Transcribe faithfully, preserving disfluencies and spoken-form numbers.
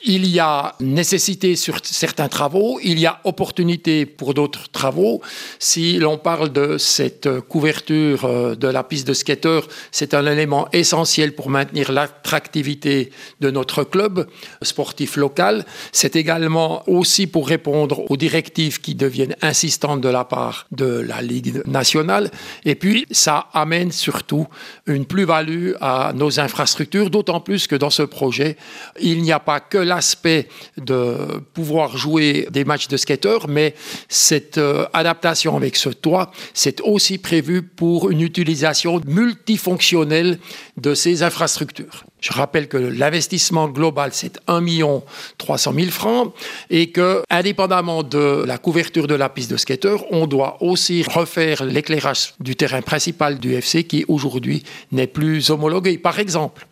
Il y a nécessité sur certains travaux, il y a opportunité pour d'autres travaux. Si l'on parle de cette couverture de la piste de skater, c'est un élément essentiel pour maintenir l'attractivité de notre club sportif local. C'est également aussi pour répondre aux directives qui deviennent insistantes de la part de la Ligue nationale. Et puis, ça amène surtout une plus-value à nos infrastructures, d'autant plus que dans ce projet, il n'y a pas que l'aspect de pouvoir jouer des matchs de skateurs, mais cette euh, adaptation avec ce toit, c'est aussi prévu pour une utilisation multifonctionnelle de ces infrastructures. Je rappelle que l'investissement global, c'est un million trois cent mille francs et que, indépendamment de la couverture de la piste de skater, on doit aussi refaire l'éclairage du terrain principal du F C qui, aujourd'hui, n'est plus homologué, par exemple.